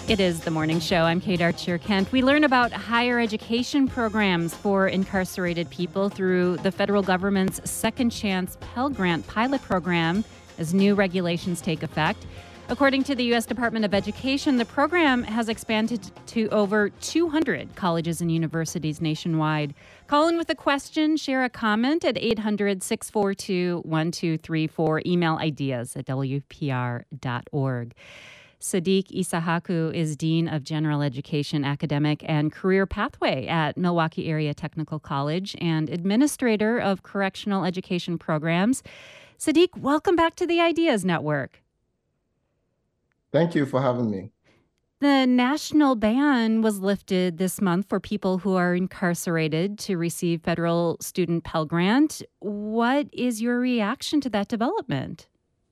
It is the morning show. I'm Kate Archer-Kent. We learn about higher education programs for incarcerated people through the federal government's Second Chance Pell Grant pilot program as new regulations take effect. According to the U.S. Department of Education, the program has expanded to over 200 colleges and universities nationwide. Call in with a question, share a comment at 800-642-1234. Email ideas at wpr.org. Sadiq Isahaku is Dean of General Education, Academic, and Career Pathway at Milwaukee Area Technical College and Administrator of Correctional Education Programs. Sadiq, welcome back to the Ideas Network. Thank you for having me. The national ban was lifted this month for people who are incarcerated to receive federal student Pell Grant. What is your reaction to that development?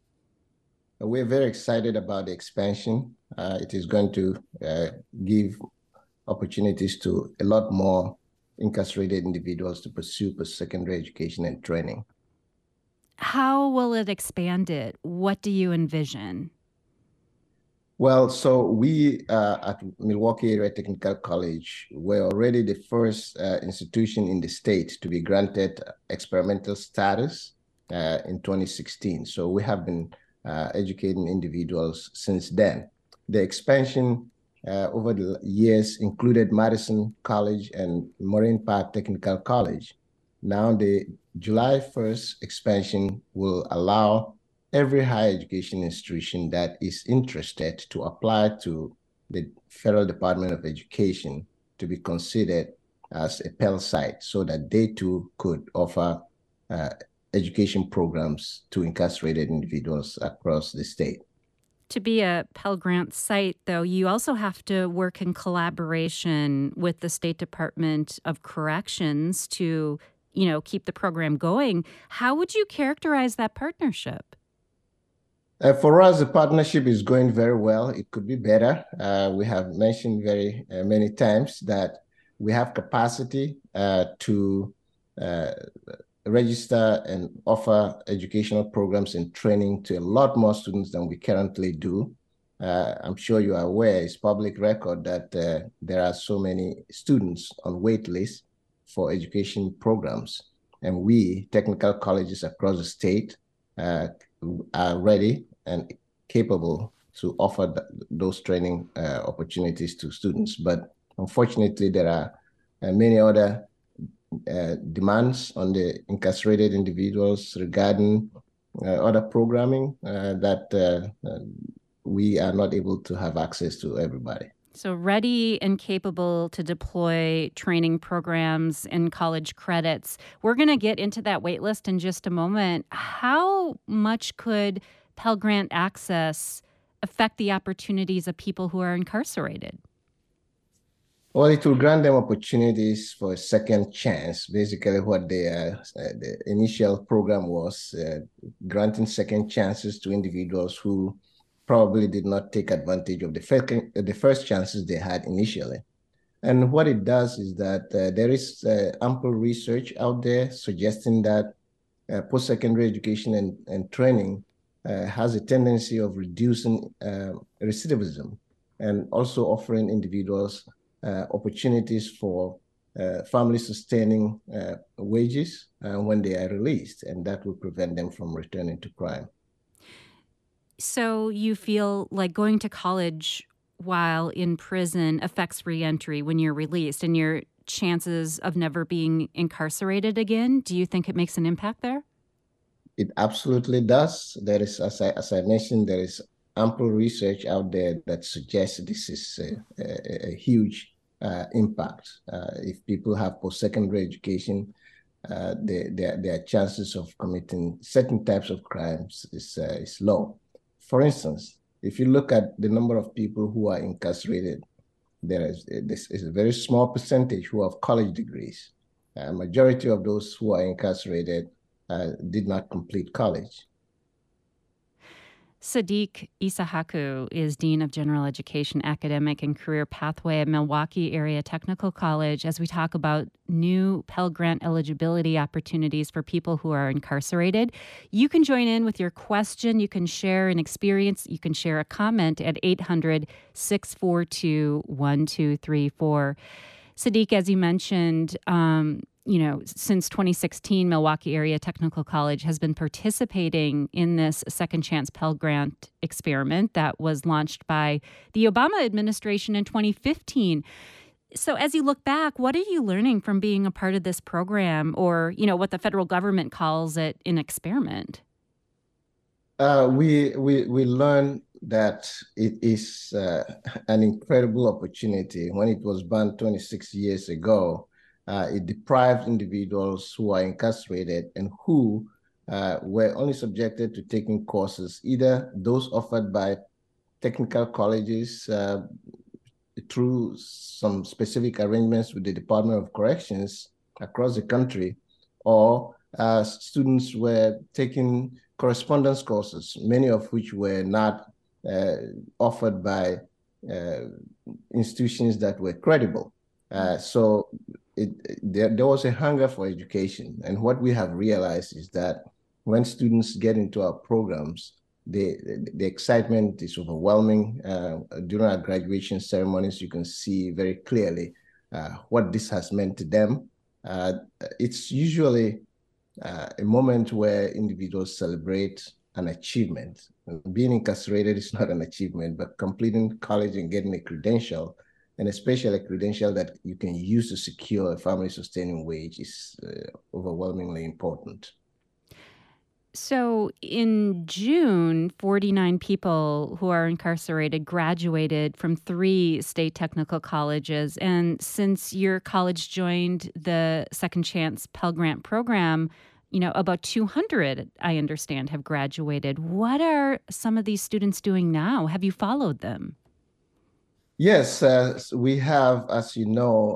We're very excited about the expansion. It is going to give opportunities to a lot more incarcerated individuals to pursue post-secondary education and training. How will it expand it? What do you envision? Well, so we at Milwaukee Area Technical College were already the first institution in the state to be granted experimental status in 2016. So we have been educating individuals since then. The expansion over the years included Madison College and Marine Park Technical College. Now the July 1st expansion will allow every higher education institution that is interested to apply to the Federal Department of Education to be considered as a Pell site so that they too could offer education programs to incarcerated individuals across the state. To be a Pell Grant site, though, you also have to work in collaboration with the State Department of Corrections to, keep the program going. How would you characterize that partnership? For us, the partnership is going very well. It could be better. We have mentioned very many times that we have capacity to register and offer educational programs and training to a lot more students than we currently do. I'm sure you are aware, it's public record that there are so many students on wait lists for education programs. And we, technical colleges across the state, are ready and capable to offer those training opportunities to students. But unfortunately, there are many other demands on the incarcerated individuals regarding other programming that we are not able to have access to everybody. So ready and capable to deploy training programs and college credits. We're going to get into that wait list in just a moment. How much could Pell Grant access affect the opportunities of people who are incarcerated? Well, it will grant them opportunities for a second chance. Basically, what the initial program was, granting second chances to individuals who probably did not take advantage of the first chances they had initially. And what it does is that there is ample research out there suggesting that post-secondary education and training has a tendency of reducing recidivism and also offering individuals opportunities for family-sustaining wages when they are released, and that will prevent them from returning to crime. So you feel like going to college while in prison affects reentry when you're released and your chances of never being incarcerated again? Do you think it makes an impact there? It absolutely does. There is, as I mentioned, there is ample research out there that suggests this is a huge impact. If people have post-secondary education, their chances of committing certain types of crimes is low. For instance, if you look at the number of people who are incarcerated, this is a very small percentage who have college degrees. A majority of those who are incarcerated did not complete college. Sadiq Isahaku is Dean of General Education, Academic, and Career Pathway at Milwaukee Area Technical College as we talk about new Pell Grant eligibility opportunities for people who are incarcerated. You can join in with your question. You can share an experience. You can share a comment at 800-642-1234. Sadiq, as you mentioned, since 2016, Milwaukee Area Technical College has been participating in this Second Chance Pell Grant experiment that was launched by the Obama administration in 2015. So as you look back, what are you learning from being a part of this program, or, what the federal government calls it an experiment? We learned that it is an incredible opportunity. When it was banned 26 years ago, it deprived individuals who are incarcerated and who were only subjected to taking courses, either those offered by technical colleges through some specific arrangements with the Department of Corrections across the country, or students were taking correspondence courses, many of which were not offered by institutions that were credible. So there was a hunger for education. And what we have realized is that when students get into our programs, the excitement is overwhelming. During our graduation ceremonies, you can see very clearly what this has meant to them. It's usually a moment where individuals celebrate an achievement. Being incarcerated is not an achievement, but completing college and getting a credential, and especially a credential that you can use to secure a family-sustaining wage, is overwhelmingly important. So in June, 49 people who are incarcerated graduated from 3 state technical colleges. And since your college joined the Second Chance Pell Grant program, about 200, I understand, have graduated. What are some of these students doing now? Have you followed them? Yes, we have, as you know,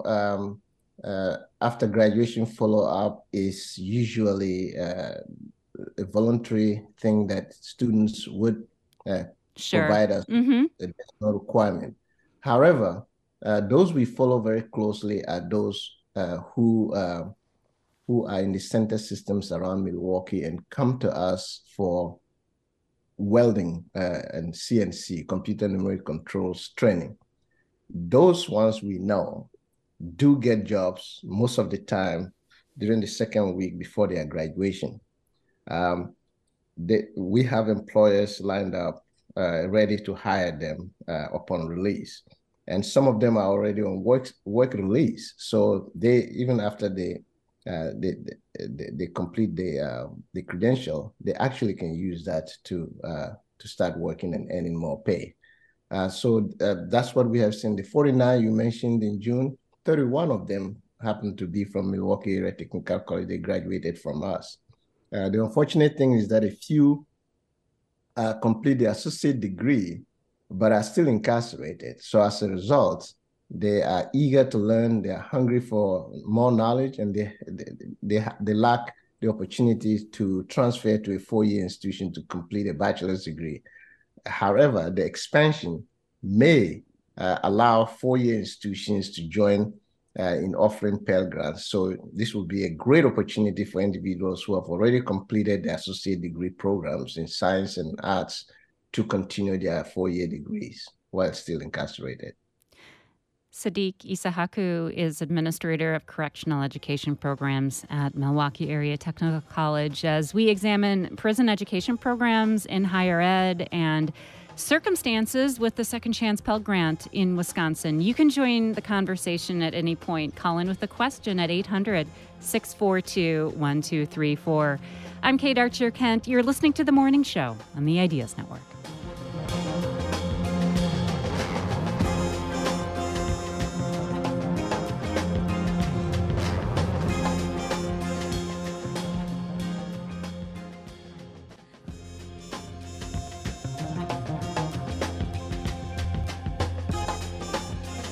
after graduation follow-up is usually a voluntary thing that students would provide us a additional requirement. However, those we follow very closely are those who are in the center systems around Milwaukee and come to us for welding and CNC, computer numeric controls training. Those ones we know do get jobs most of the time during the second week before their graduation. We have employers lined up ready to hire them upon release. And some of them are already on work release. So they, even after they complete the credential, they actually can use that to start working and earning more pay. So that's what we have seen. The 49 you mentioned in June, 31 of them happen to be from Milwaukee Area Technical College. They graduated from us. The unfortunate thing is that a few complete the associate degree, but are still incarcerated. So as a result, they are eager to learn. They are hungry for more knowledge, and they lack the opportunity to transfer to a 4-year institution to complete a bachelor's degree. However, the expansion may allow 4-year institutions to join in offering Pell Grants. So this will be a great opportunity for individuals who have already completed their associate degree programs in science and arts to continue their 4-year degrees while still incarcerated. Sadiq Isahaku is Administrator of Correctional Education Programs at Milwaukee Area Technical College as we examine prison education programs in higher ed and circumstances with the Second Chance Pell Grant in Wisconsin. You can join the conversation at any point. Call in with a question at 800-642-1234. I'm Kate Archer-Kent. You're listening to The Morning Show on the Ideas Network.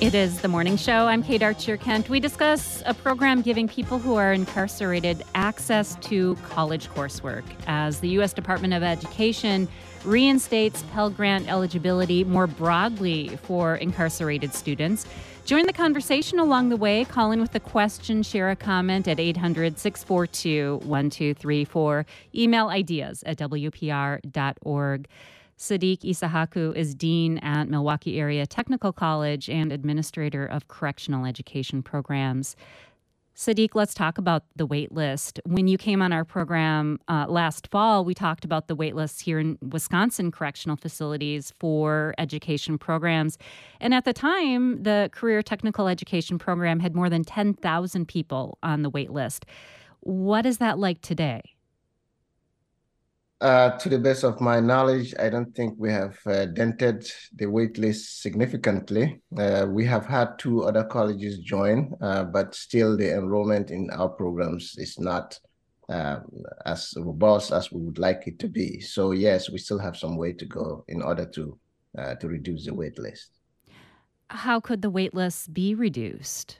It is the morning show. I'm Kate Archer-Kent. We discuss a program giving people who are incarcerated access to college coursework as the U.S. Department of Education reinstates Pell Grant eligibility more broadly for incarcerated students. Join the conversation along the way. Call in with a question, share a comment at 800-642-1234. Email ideas at WPR.org. Sadiq Isahaku is Dean at Milwaukee Area Technical College and Administrator of Correctional Education Programs. Sadiq, let's talk about the wait list. When you came on our program last fall, we talked about the wait lists here in Wisconsin correctional facilities for education programs. And at the time, the Career Technical Education Program had more than 10,000 people on the wait list. What is that like today? To the best of my knowledge, I don't think we have dented the wait list significantly. We have had 2 other colleges join, but still the enrollment in our programs is not as robust as we would like it to be. So yes, we still have some way to go in order to reduce the wait list. How could the wait lists be reduced?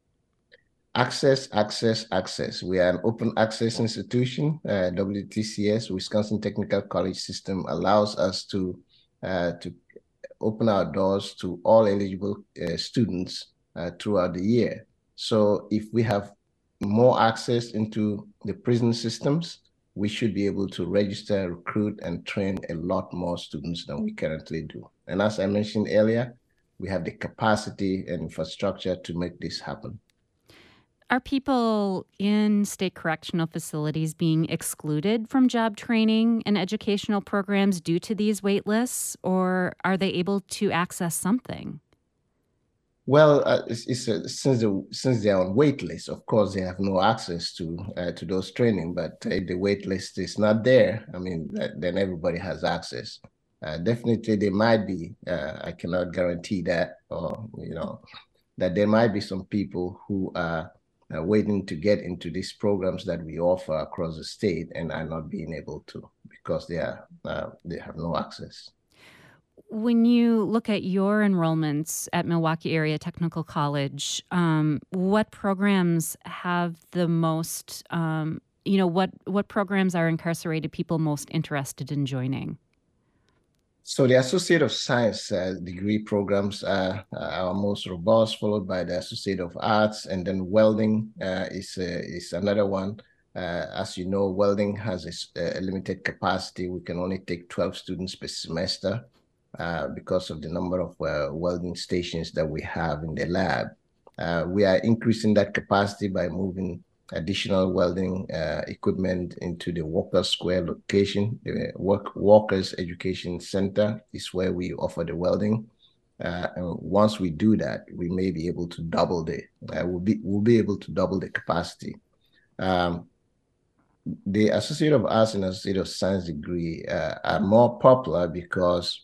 Access. We are an open access institution. WTCS, Wisconsin Technical College System, allows us to open our doors to all eligible students throughout the year. So if we have more access into the prison systems, we should be able to register, recruit, and train a lot more students than we currently do. And as I mentioned earlier, we have the capacity and infrastructure to make this happen. Are people in state correctional facilities being excluded from job training and educational programs due to these wait lists, or are they able to access something? Well, since they're on wait lists, of course, they have no access to those training. But if the wait list is not there, I mean, then everybody has access. Definitely, there might be. I cannot guarantee that, or that there might be some people who are waiting to get into these programs that we offer across the state and are not being able to because they have no access. When you look at your enrollments at Milwaukee Area Technical College, what programs have the most, what programs are incarcerated people most interested in joining? So the Associate of Science degree programs are our most robust, followed by the Associate of Arts, and then welding is another one. As you know, welding has a limited capacity. We can only take 12 students per semester because of the number of welding stations that we have in the lab. We are increasing that capacity by moving additional welding equipment into the Walker Square location. The Walker's Education Center is where we offer the welding. And once we do that, we may be able to double we'll be able to double the capacity. The Associate of Arts and Associate of Science degree are more popular because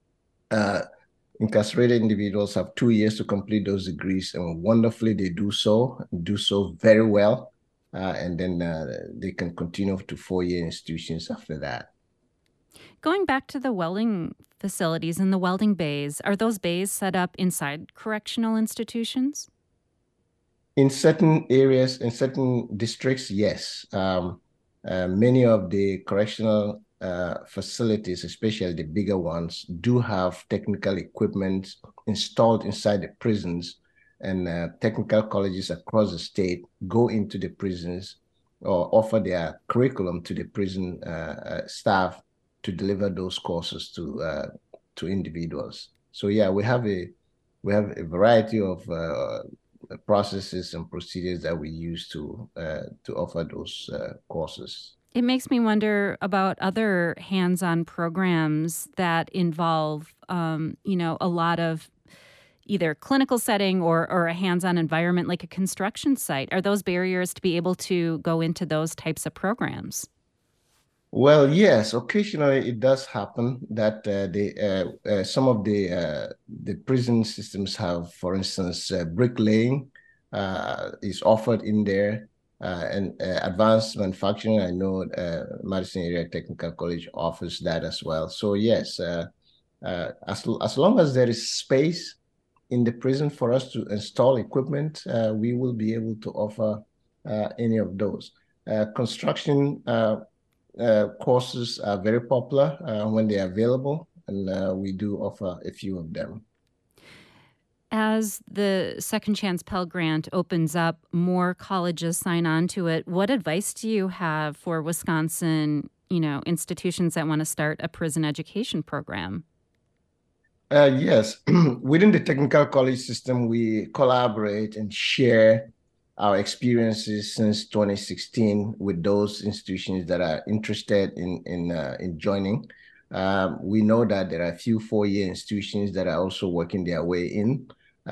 incarcerated individuals have 2 years to complete those degrees, and wonderfully they do so very well. And then they can continue to 4-year institutions after that. Going back to the welding facilities and the welding bays, are those bays set up inside correctional institutions? In certain areas, in certain districts, yes. Many of the correctional facilities, especially the bigger ones, do have technical equipment installed inside the prisons. And technical colleges across the state go into the prisons or offer their curriculum to the prison staff to deliver those courses to individuals. So yeah, we have a variety of processes and procedures that we use to offer those courses. It makes me wonder about other hands-on programs that involve, a lot of either clinical setting or a hands-on environment like a construction site. Are those barriers to be able to go into those types of programs? Well, yes, occasionally it does happen that some of the prison systems have, for instance, bricklaying is offered in there, and advanced manufacturing. I know Madison Area Technical College offers that as well. So yes, as long as there is space in the prison for us to install equipment, we will be able to offer any of those. Construction courses are very popular when they are available, and we do offer a few of them. As the Second Chance Pell Grant opens up, more colleges sign on to it. What advice do you have for Wisconsin, institutions that want to start a prison education program? Yes, within the technical college system, we collaborate and share our experiences since 2016 with those institutions that are interested in joining. We know that there are a few four-year institutions that are also working their way in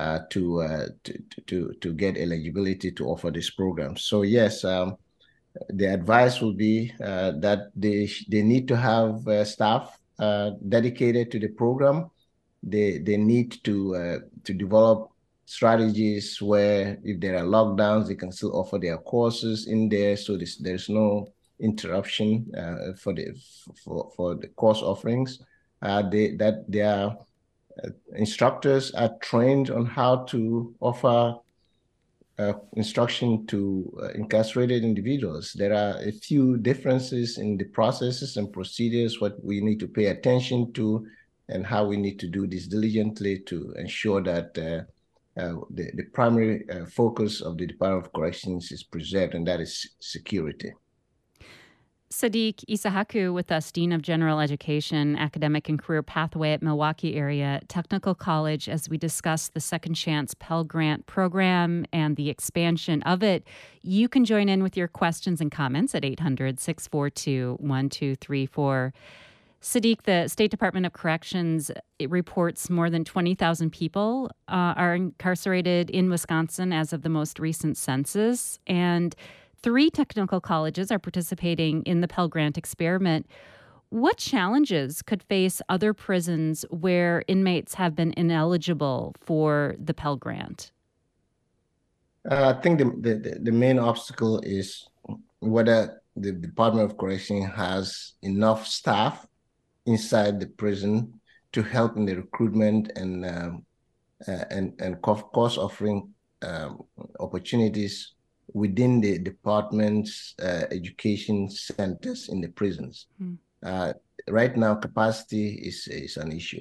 to get eligibility to offer this program. So yes, the advice will be that they need to have staff dedicated to the program. They need to develop strategies where if there are lockdowns, they can still offer their courses in there, so there's no interruption for the course offerings. Their instructors are trained on how to offer instruction to incarcerated individuals. There are a few differences in the processes and procedures, what we need to pay attention to, and how we need to do this diligently to ensure that the primary focus of the Department of Corrections is preserved, and that is security. Sadiq Isahaku with us, Dean of General Education, Academic and Career Pathway at Milwaukee Area Technical College, as we discuss the Second Chance Pell Grant program and the expansion of it. You can join in with your questions and comments at 800-642-1234. Sadiq, the State Department of Corrections, it reports more than 20,000 people are incarcerated in Wisconsin as of the most recent census, and 3 technical colleges are participating in the Pell Grant experiment. What challenges could face other prisons where inmates have been ineligible for the Pell Grant? I think the main obstacle is whether the Department of Corrections has enough staff inside the prison to help in the recruitment and course offering opportunities within the department's education centers in the prisons. Right now, capacity is an issue.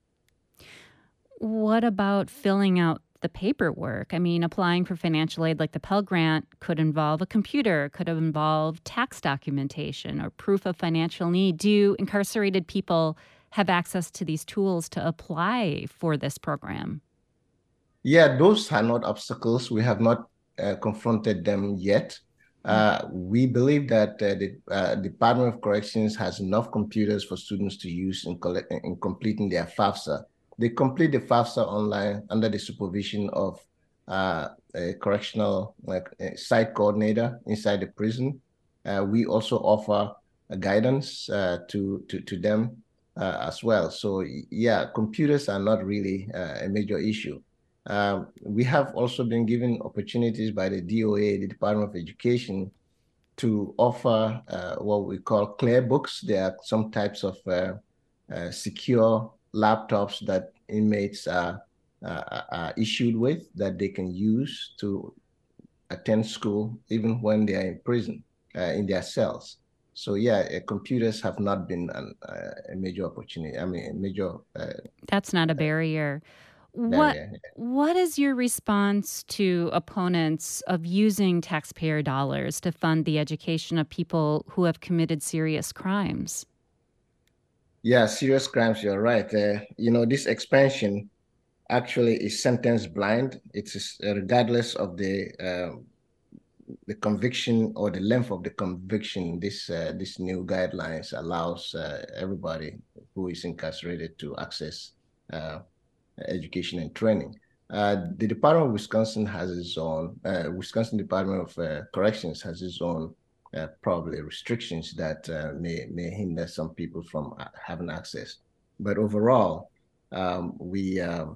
What about filling out the paperwork? I mean, applying for financial aid like the Pell Grant could involve a computer, could involve tax documentation or proof of financial need. Do incarcerated people have access to these tools to apply for this program? Yeah, those are not obstacles. We have not confronted them yet. We believe that the Department of Corrections has enough computers for students to use in completing their FAFSA. They complete the FAFSA online under the supervision of a correctional site coordinator inside the prison. We also offer guidance to them as well. So yeah, computers are not really a major issue. We have also been given opportunities by the DOA, the Department of Education, to offer what we call clear books. There are some types of secure laptops that inmates are issued with that they can use to attend school even when they are in prison, in their cells. So yeah, computers have not been a major opportunity. I mean, a major... That's not a barrier. What is your response to opponents of using taxpayer dollars to fund the education of people who have committed serious crimes? Yeah, serious crimes, you're right. This expansion actually is sentence blind. It's regardless of the conviction or the length of the conviction. This new guidelines allows everybody who is incarcerated to access education and training. The Department of Wisconsin has its own, Wisconsin Department of Corrections has its own probably restrictions that may hinder some people from having access. But overall, we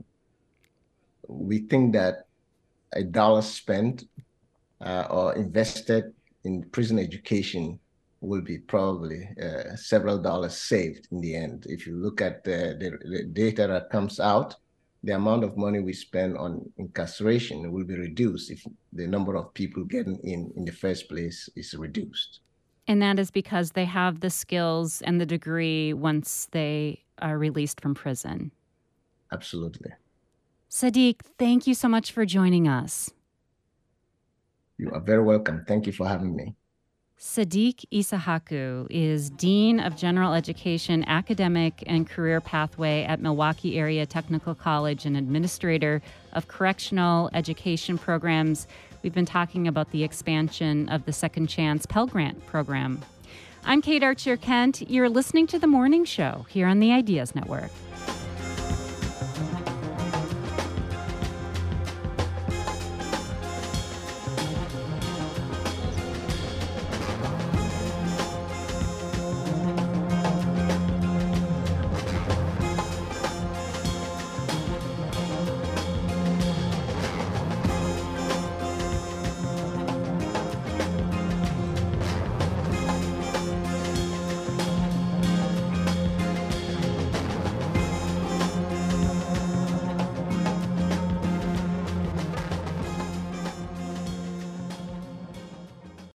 think that a dollar spent or invested in prison education will be probably several dollars saved in the end. If you look at the data that comes out, the amount of money we spend on incarceration will be reduced if the number of people getting in the first place is reduced. And that is because they have the skills and the degree once they are released from prison. Absolutely. Sadiq, thank you so much for joining us. You are very welcome. Thank you for having me. Sadiq Issahaku is Dean of General Education, Academic and Career Pathway at Milwaukee Area Technical College and Administrator of Correctional Education Programs. We've been talking about the expansion of the Second Chance Pell Grant program. I'm Kate Archer Kent. You're listening to The Morning Show here on the Ideas Network.